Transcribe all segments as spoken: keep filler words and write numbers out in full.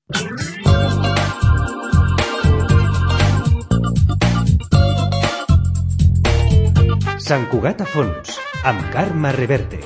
Sant Cugat a fons, amb Carme Reverte.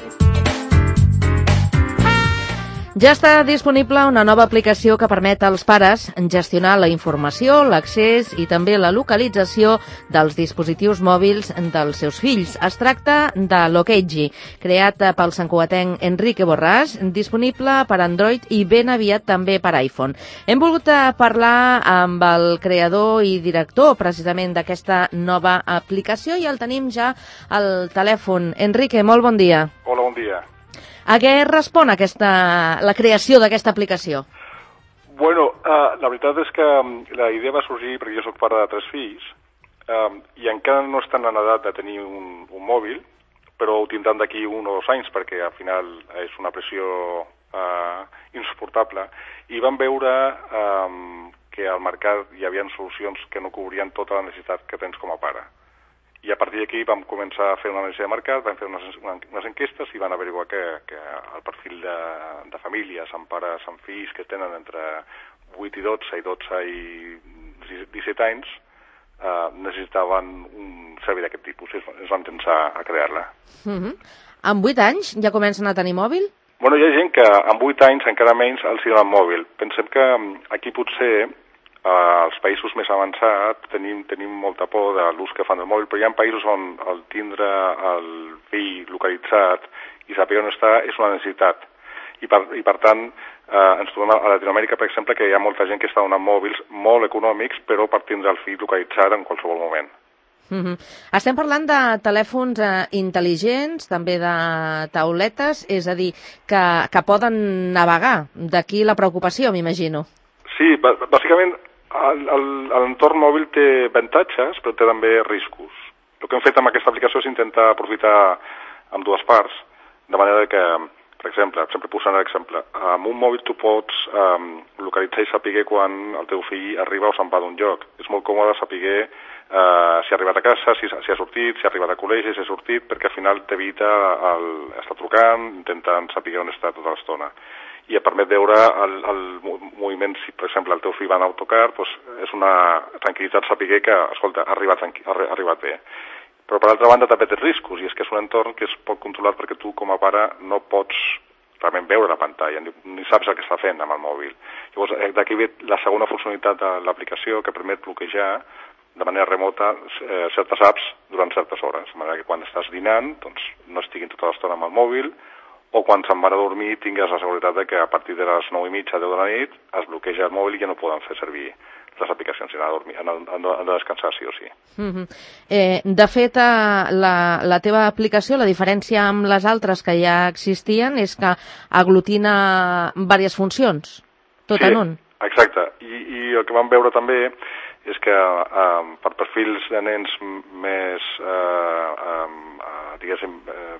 Ja està disponible una nova aplicació que permet als pares gestionar la informació, l'accés i també la localització dels dispositius mòbils dels seus fills. Es tracta de Lokeji, creat pel santcugatenc Enrique Borràs, disponible per Android i ben aviat també per iPhone. Hem volgut parlar amb el creador i director precisament d'aquesta nova aplicació i el tenim ja al telèfon. Enrique, molt bon dia. Hola, bon dia. A què respon aquesta, la creació d'aquesta aplicació? Bueno, uh, la veritat és que la idea va sorgir perquè jo soc pare de tres fills um, i encara no estan en edat de tenir un, un mòbil, però ho tindran d'aquí un o dos anys perquè al final és una pressió uh, insuportable. I vam veure um, que al mercat hi havia solucions que no cobrien tota la necessitat que tens com a pare. I a partir d'aquí vam començar a fer una anàlisi de mercat, vam fer unes, unes enquestes i van averiguar que, que el perfil de, de famílies amb pares amb fills que tenen entre vuit i dotze i dotze i disset anys eh, necessitaven un servei d'aquest tipus i ens vam pensar a crear-la. Mm-hmm. Amb vuit anys ja comencen a tenir mòbil? Bueno, hi ha gent que amb vuit anys encara menys els donen mòbil. Pensem que aquí potser als països més avançats tenim, tenim molta por de l'ús que fan del mòbil, però hi ha països on el tindre el fill localitzat i saber on està és una necessitat. I per, i per tant, eh, ens trobem a Latinoamèrica, per exemple, que hi ha molta gent que està donant mòbils molt econòmics, però per tindre el fill localitzat en qualsevol moment. Mm-hmm. Estem parlant de telèfons eh, intel·ligents, també de tauletes, és a dir, que, que poden navegar. D'aquí la preocupació, m'imagino. Sí, bàsicament l'entorn mòbil té avantatges, però té també riscos. El que hem fet amb aquesta aplicació és intentar aprofitar amb dues parts, de manera que, per exemple, sempre posant l'exemple, amb un mòbil tu pots um, localitzar i saber quan el teu fill arriba o se'n va d'un lloc. És molt còmode saber uh, si ha arribat a casa, si, si ha sortit, si ha arribat a col·legi, si ha sortit, perquè al final t'evita el, estar trucant, intentant saber on està tota l'estona. I et permet veure el, el moviment, si per exemple el teu fill va en autocar, doncs és una tranquil·litat saber que, escolta, ha arribat, ha arribat bé. Però per altra banda també té riscos, i és que és un entorn que es pot controlar perquè tu com a pare no pots realment veure la pantalla, ni, ni saps el que està fent amb el mòbil. Llavors d'aquí ve la segona funcionalitat de l'aplicació que permet bloquejar de manera remota eh, certes apps durant certes hores, de manera que quan estàs dinant doncs, no estiguin tota l'estona amb el mòbil, o quan se'n van a dormir tingues la seguretat de que a partir de les nou i mitja, deu de la nit, es bloqueja el mòbil i ja no poden fer servir les aplicacions, han de, dormir, han de, han de descansar sí o sí. Mm-hmm. eh, de fet, la, la teva aplicació, la diferència amb les altres que ja existien és que aglutina diverses funcions, tot sí, en un. Exacte, I, i el que vam veure també és que eh, per perfils de nens més, eh, eh, diguéssim, eh,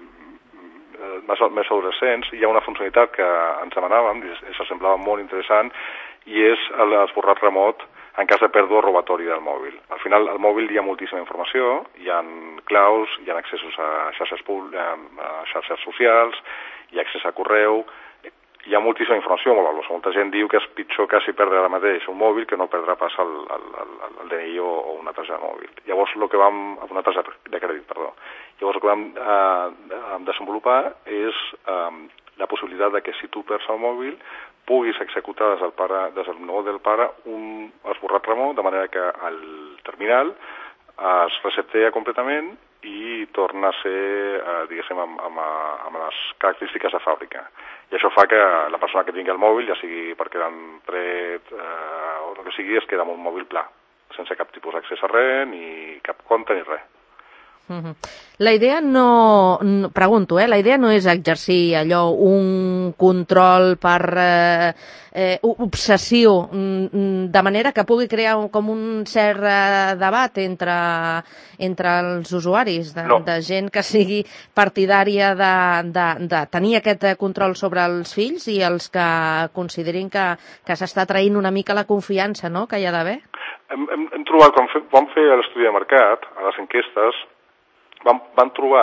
més, més adolescents, hi ha una funcionalitat que ens demanàvem i se semblava molt interessant i és l'esborrat remot en cas de pèrdua o robatori del mòbil. Al final, al mòbil hi ha moltíssima informació, hi ha claus, hi ha accessos a xarxes, a xarxes socials, hi ha accés a correu, hi ha moltíssima informació molt valuosa. Molta gent diu que és pitjor quasi perdre ara mateix un mòbil que no perdrà pas el, el, el, el D N I o, o una targeta de mòbil. Llavors, el que vam... una targeta de crèdit, perdó. Llavors, el que vam eh, desenvolupar és eh, la possibilitat de que si tu perds el mòbil puguis executar des del, pare, des del nou del pare un esborrat remot, de manera que el terminal es resetea completament i torna a ser, eh, diguéssim, amb, amb, amb les característiques de fàbrica. I això fa que la persona que tingui el mòbil, ja sigui perquè l'han tret eh, o el que sigui, es queda amb un mòbil pla, sense cap tipus d'accés a res, ni cap compte ni res. Mm-hmm. La idea no, no, pregunto, eh, la idea no és exercir allò un control per eh, eh, obsessiu, de manera que pugui crear un, com un cert eh, debat entre, entre els usuaris, de, no. de gent que sigui partidària de, de, de tenir aquest control sobre els fills i els que considerin que, que s'està traient una mica la confiança, no?, que hi ha d'haver. Hem, hem, hem trobat, quan fe, vam fer l'estudi de mercat, a les enquestes, Vam, vam trobar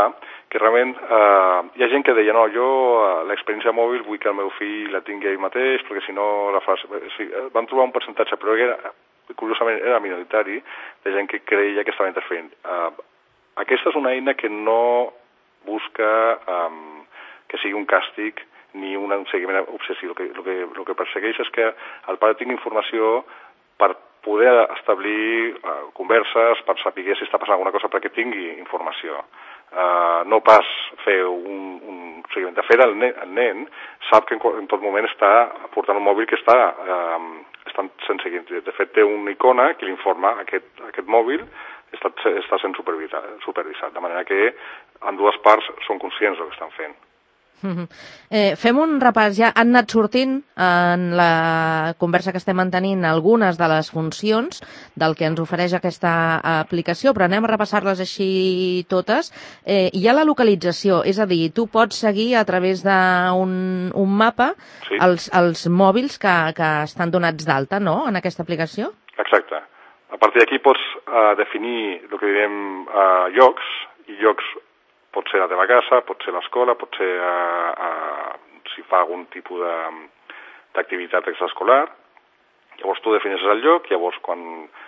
que realment eh, hi ha gent que deia no, jo eh, l'experiència mòbil vull que el meu fill la tingui ell mateix, perquè si no la fa... Sí, van trobar un percentatge, però era, curiosament era minoritari, de gent que creia que estava interferint. Eh, aquesta és una eina que no busca eh, que sigui un càstig ni un seguiment obsessiu. El que, el que, el que persegueix és que el pare tingui informació per poder establir uh, converses, per saber si està passant alguna cosa perquè tingui informació. Uh, no pas fer un, un seguiment. De fet, el nen, el nen sap que en, en tot moment està portant un mòbil que està, uh, estan sent seguint. De fet, té una icona que l'informa aquest, aquest mòbil està, està sent supervisat, supervisat, de manera que en dues parts són conscients del que estan fent. Mm-hmm. eh, fem un repàs, ja han anat sortint en la conversa que estem mantenint algunes de les funcions del que ens ofereix aquesta aplicació, però anem a repassar-les així totes. Eh, hi ha la localització, és a dir, tu pots seguir a través d'un un mapa sí. els, els mòbils que, que estan donats d'alta, no?, en aquesta aplicació? Exacte. A partir d'aquí pots uh, definir el que diem uh, llocs, i llocs pot ser la teva casa, pot ser l'escola, pot ser uh, uh, si fa algun tipus d'activitat extraescolar. Llavors tu defineixes el lloc, llavors quan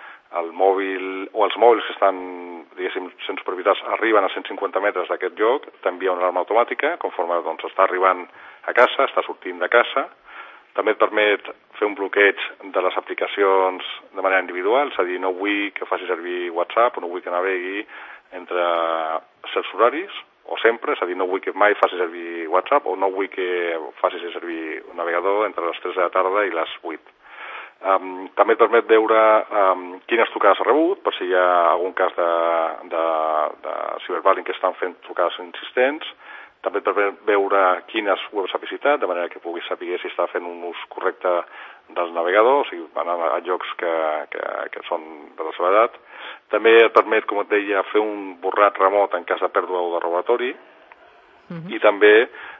el mòbil o els mòbils que estan, diguéssim, sent supervisats arriben a cent cinquanta metres d'aquest lloc, t'envia una alarma automàtica, conforme doncs, està arribant a casa, està sortint de casa. També et permet fer un bloqueig de les aplicacions de manera individual, és a dir, no vull que faci servir WhatsApp o no vull que navegui entre certs horaris, o sempre, és a dir, no vull que mai faci servir WhatsApp o no vull que faci servir un navegador entre les tres de la tarda i les vuit. Um, també et permet veure um, quines trucades ha rebut, per si hi ha algun cas de, de, de ciberbullying que estan fent trucades insistents. També et permet veure quines webs ha visitat, de manera que puguis saber si està fent un ús correcte del navegador, o sigui, anant a llocs que, que, que són de la seva edat. També et permet, com et deia, fer un borrat remot en cas de pèrdua o de robatori. Uh-huh. I també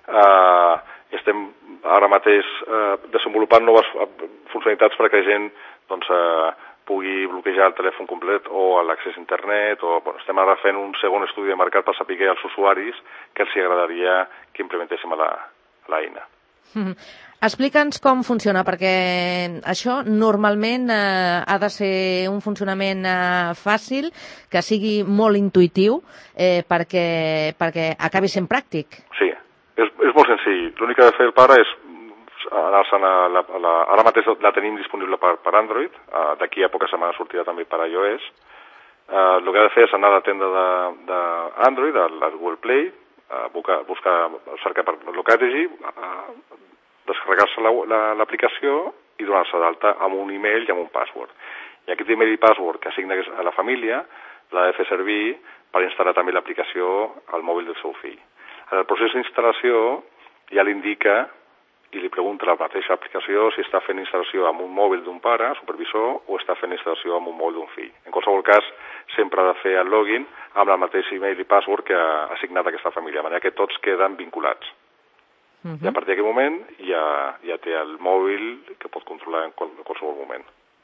eh, estem ara mateix eh, desenvolupant noves funcionalitats perquè la gent doncs, eh, pugui bloquejar el telèfon complet o l'accés a internet. O, bueno, estem ara fent un segon estudi de mercat per saber als usuaris que els agradaria que implementéssim a l'eina. Uh-huh. Explica'ns com funciona, perquè això normalment eh, ha de ser un funcionament eh, fàcil, que sigui molt intuïtiu, eh, perquè, perquè acabi sent pràctic. Sí, és, és molt senzill. L'únic que ha de fer el pare és anar-se'n a la, a la... Ara mateix la tenim disponible per, per Android, uh, d'aquí a poques setmanes sortirà també per iOS. Uh, el que ha de fer és anar a la tenda d'Android, a la Google Play, uh, buscar, buscar cercar per Locality, uh, descarregar-se l'aplicació la, la, i donar-se d'alta amb un email i amb un password. I aquest email i password que assigna a la família l'ha de fer servir per instal·lar també l'aplicació al mòbil del seu fill. En el procés d'instal·lació ja l'indica i li pregunta a la mateixa aplicació si està fent instal·lació amb un mòbil d'un pare, supervisor, o està fent instal·lació amb un mòbil d'un fill. En qualsevol cas, sempre ha de fer el login amb el mateix email i password que ha assignat aquesta família, de manera que tots queden vinculats. Uh-huh. I a partir d'aquest moment ja, ja té el mòbil que pot controlar en, qual, en qualsevol moment.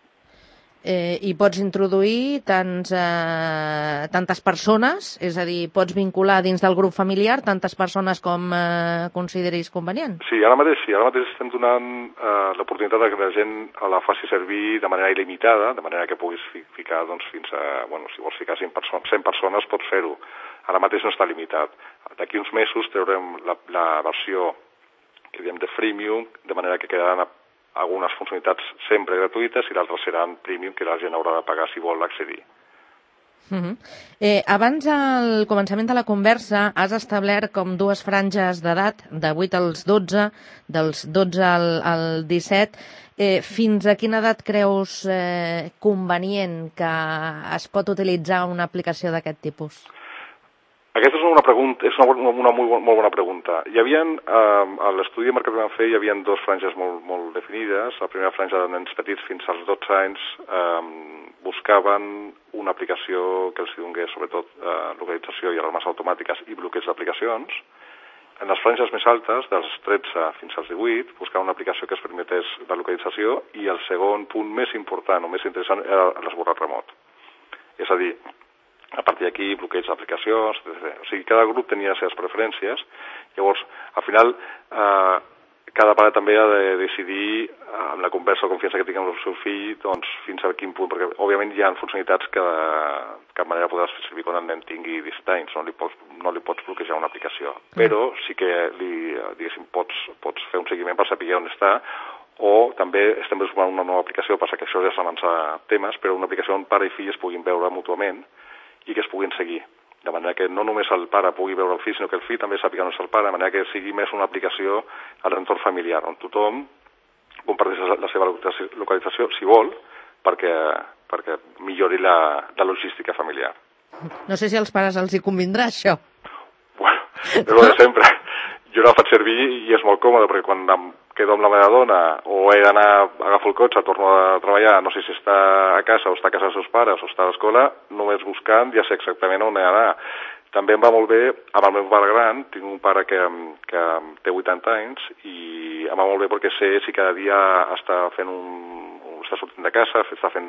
Eh, I pots introduir tants, eh, tantes persones, és a dir, pots vincular dins del grup familiar tantes persones com eh, consideris convenient? Sí, ara mateix sí, ara mateix estem donant eh, l'oportunitat que la gent la faci servir de manera il·limitada, de manera que puguis ficar doncs, fins a, bueno, si vols ficar cent persones, cent persones pots fer-ho. Ara mateix no està limitat. D'aquí uns mesos traurem la, la versió que diem de freemium, de manera que quedaran algunes funcionalitats sempre gratuïtes i d'altres seran premium que la gent haurà de pagar si vol accedir. Uh-huh. eh, abans, al començament de la conversa, has establert com dues franges d'edat, de vuit als dotze, dels dotze al, al disset. Eh, fins a quina edat creus eh, convenient que es pot utilitzar una aplicació d'aquest tipus? Aquesta és una pregunta, és una, una, una molt, molt bona pregunta. Hi havia, eh, a l'estudi de mercat que vam fer, hi havia dues franges molt, molt definides. La primera franja de nens petits fins als dotze anys eh, buscaven una aplicació que els donés sobretot eh, localització i alarmes automàtiques i bloqueig d'aplicacions. En les franges més altes, dels tretze fins als divuit, buscaven una aplicació que es permetés la localització i el segon punt més important o més interessant era l'esborrat remot. És a dir, A partir d'aquí, bloqueig d'aplicacions, etcètera. O sigui, cada grup tenia les seves preferències. Llavors, al final, eh, cada pare també ha de decidir, amb la conversa o confiança que tingui amb el seu fill, doncs, fins a quin punt, perquè, òbviament, hi ha funcionalitats que de cap manera podràs fer servir quan el nen tingui disset anys, no li pots, no li pots bloquejar una aplicació. Mm. Però sí que, li, diguéssim, pots, pots fer un seguiment per saber on està, o també estem desenvolupant una nova aplicació, passa que això ja s'avança temes, però una aplicació on pare i fill es puguin veure mútuament i que es puguin seguir. De manera que no només el pare pugui veure el fill, sinó que el fill també sàpiga on és el pare, de manera que sigui més una aplicació a l'entorn familiar, on tothom comparteix la seva localització, si vol, perquè, perquè millori la, la logística familiar. No sé si als pares els hi convindrà, això. Bueno, és el de sempre. Jo no la faig servir i és molt còmode, perquè quan em quedo amb la meva dona o he d'anar, agafo el cotxe, torno a treballar, no sé si està a casa o està a casa dels seus pares o està a l'escola, només buscant ja sé exactament on he d'anar. També em va molt bé amb el meu pare gran, tinc un pare que, que té vuitanta anys i em va molt bé perquè sé si cada dia està fent un, està sortint de casa, està fent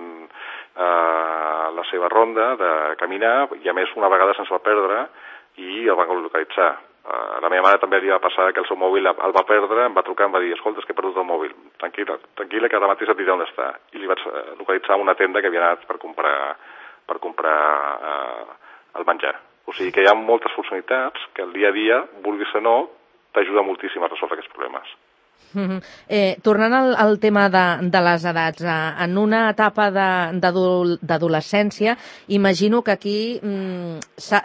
uh, la seva ronda de caminar i a més una vegada sense el perdre i el van localitzar. Uh, la meva mare també li va passar que el seu mòbil el va perdre, em va trucar, em va dir, escolta, és que he perdut el mòbil, tranquil·la, tranquil·la que ara mateix et diré on està. I li vaig localitzar una tenda que havia anat per comprar, per comprar uh, el menjar. O sigui que hi ha moltes funcionalitats que el dia a dia, vulguis o no, t'ajuda moltíssim a resoldre aquests problemes. Mm-hmm. eh, tornant al, al tema de, de les edats, eh, en una etapa d'adolescència, imagino que aquí mm,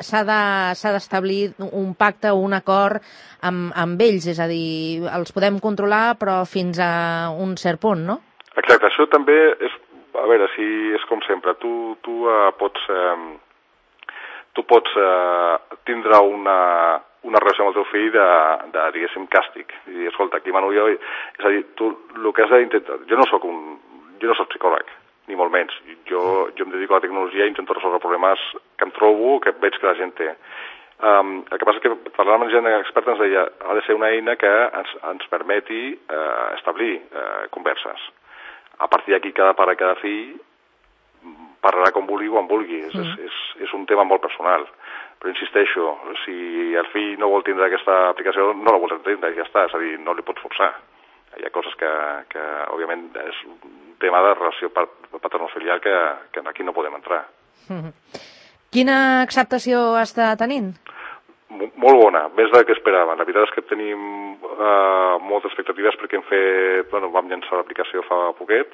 s'ha d'establir un pacte o un acord amb, amb ells, és a dir, els podem controlar però fins a un cert punt, no? Exacte, això també és, a veure, si és com sempre, tu, tu uh, pots, uh, tu pots uh, tindre una... una relació amb el teu fill de, de diguéssim, càstig. I dir, escolta, aquí mano jo... És a dir, tu el que has d'intentar... Jo no soc un... Jo no soc psicòleg, ni molt menys. Jo, jo em dedico a la tecnologia i intento resoldre problemes que em trobo, que veig que la gent té. Um, el que passa és que parlant amb gent experta ens deia ha de ser una eina que ens, ens permeti uh, establir uh, converses. A partir d'aquí, cada pare, cada fill parlarà com vulgui o on vulgui. Mm. És, és, és un tema molt personal. Però insisteixo, si el fill no vol tindre aquesta aplicació, no la vol tindre, ja està, és a dir, no li pots forçar. Hi ha coses que, que òbviament, és un tema de relació paternofilial que, que aquí no podem entrar. Mm-hmm. Quina acceptació està tenint? M molt bona, més del que esperàvem. La veritat és que tenim uh, moltes expectatives perquè hem fet, bueno, vam llançar l'aplicació fa poquet,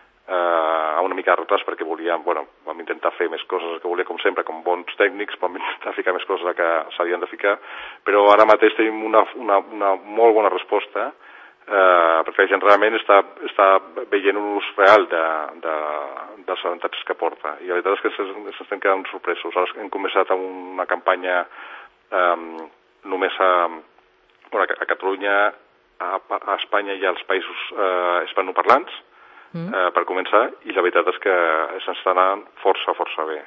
Uh, a una mica de retras perquè volíem, bueno, vam intentar fer més coses que volia com sempre, com bons tècnics, vam intentar ficar més coses que s'havien de ficar, però ara mateix tenim una, una, una molt bona resposta, uh, perquè la gent realment està, està veient un ús real de, de, dels avantatges que porta, i la veritat és que ens estem quedant sorpresos. Ara hem començat amb una campanya um, només a, bueno, a Catalunya, a, a Espanya i als països uh, hispanoparlants, Mm. Eh, per començar, i la veritat és que se'ns està anant força, força bé.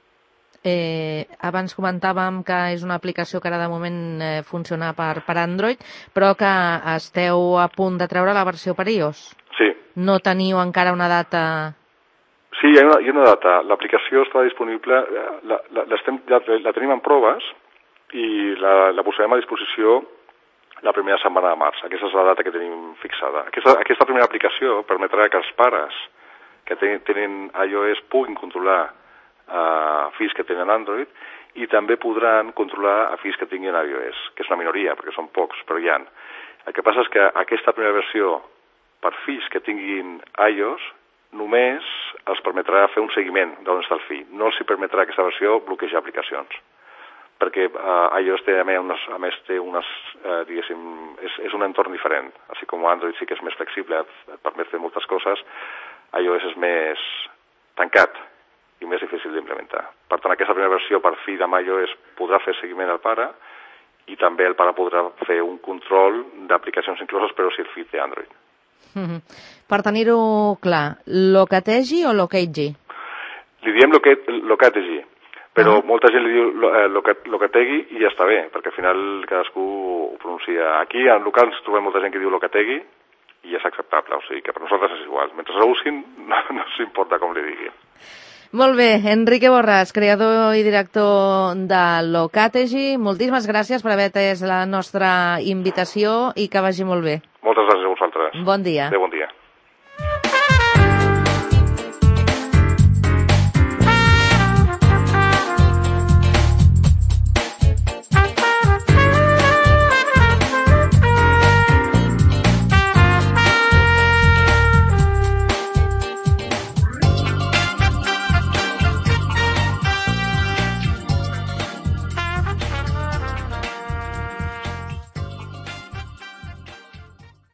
Eh, abans comentàvem que és una aplicació que ara de moment eh, funciona per, per Android, però que esteu a punt de treure la versió per iOS. Sí. No teniu encara una data... Sí, hi ha una, hi ha una data. L'aplicació està disponible, la, la, la, la, la tenim en proves i la, la posarem a disposició la primera setmana de març. Aquesta és la data que tenim fixada. Aquesta, aquesta primera aplicació permetrà que els pares que ten, tenen iOS puguin controlar uh, fills que tenen Android i també podran controlar a fills que tinguin iOS, que és una minoria, perquè són pocs, però hi ha. El que passa és que aquesta primera versió per fills que tinguin iOS només els permetrà fer un seguiment d'on està el fill. No els hi permetrà aquesta versió bloquejar aplicacions, perquè uh, iOS té, a més, unes, a més té unes, uh, diguéssim, és, és un entorn diferent. Així com Android sí que és més flexible, et permet fer moltes coses, iOS és més tancat i més difícil d'implementar. Per tant, aquesta primera versió per fill amb iOS podrà fer seguiment al pare i també el pare podrà fer un control d'aplicacions incloses, però si el fill té Android. Mm-hmm. Per tenir-ho clar, locategi o locategi? Li diem locategi. Però uh-huh. molta gent li diu eh, Locategui i ja està bé, perquè al final cadascú ho pronuncia. Aquí, en locals, trobem molta gent que diu Locategui i és acceptable, o sigui que per nosaltres és igual. Mentre ho usin, no, no s'importa com li digui. Molt bé, Enrique Borràs, creador i director de Locategi, moltíssimes gràcies per haver atès la nostra invitació i que vagi molt bé. Moltes gràcies a vosaltres. Bon dia. Adéu, bon dia.